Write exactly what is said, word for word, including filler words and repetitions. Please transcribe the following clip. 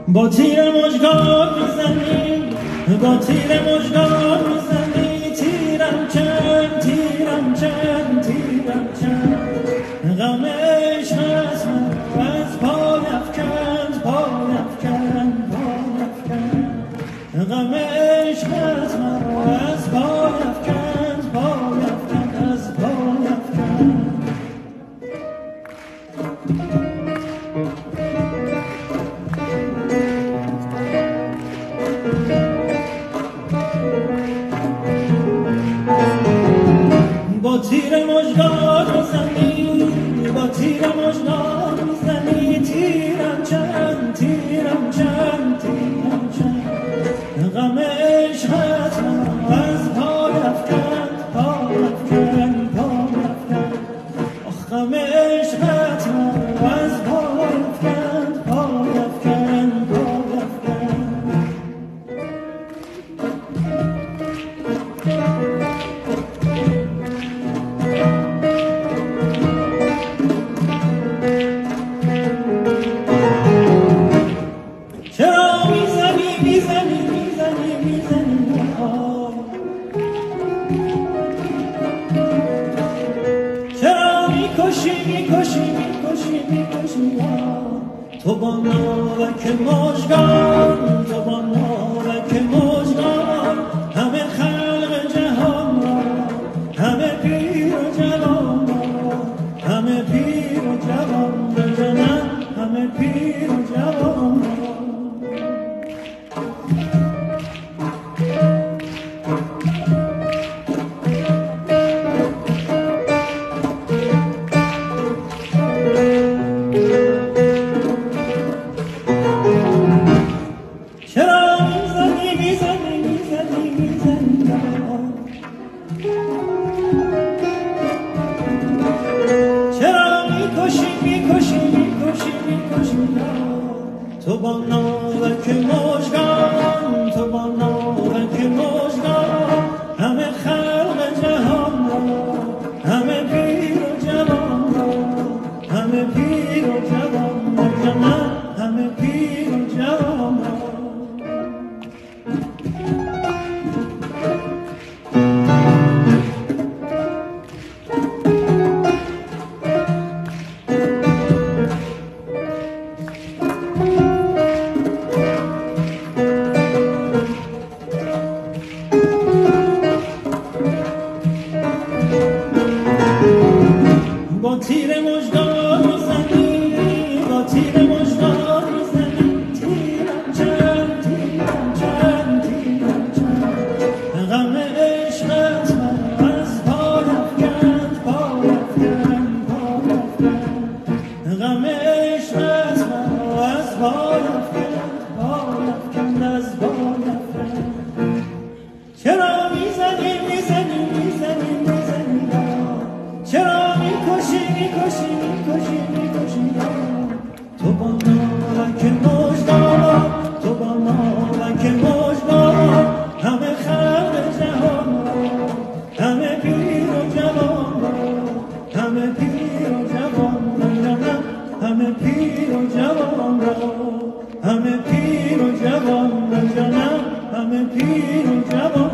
با تیر مژگان میزنی، با تیر مژگان میزنی، تیرم چند، تیرم چند، تیرم چند، غم عشقت مرا از پای افکند، پای افکند، پای افکند، غم عشقت مرا از پای افکند، پای افکند، از پای افکند. با تیر مژگان میزنی، با تیر مژگان میزنی، تیرم چند، تیرم چند، تیرم چند، غم عشقت مرا از پای افکند، پای افکند، پای افکند، آخ غم عشقت مرا از پای افکند، پای افکند، پای افکند. چرا میزنی میزنی میزنی میزنی چرا میکشی میکشی میکشی میکشی تو با ناوک مژگان، تو با ناوک مژگان همه خلق جهان را، همه پیر و جوان را، همه پیر و جوان بزنن، همه پیر و جوان را. چرا میزنی میزنی میزنی میزنی چرا میکشی میکشی میکشی میکشی تو با ناوک مژگان، تو با ناوک مژگان همه خلق جهان را، همه پیر و جوان را، همه پیر و جوان را، همه پیر و جوان را. با تیر مژگان میزنی، با تیر مژگان میزنی، تیرم چند، تیرم چند، تیرم چند، غم عشقت مرا از پای افکند، پای افکند، پای افکند، غم عشقت مرا از پای افکند، پای افکند، از پای افکند. چرا میزنی میزنی میزنی میزنی چرا میکشی میکشی میکشی میکشی تو با ناوک مژگان، تو با ناوک مژگان همه خلق جهان را، همه پیر و جوان را، همه پیر و جوان را، همه پیر و جوان را، همه پیر و جوان را، همه پیر و جوان.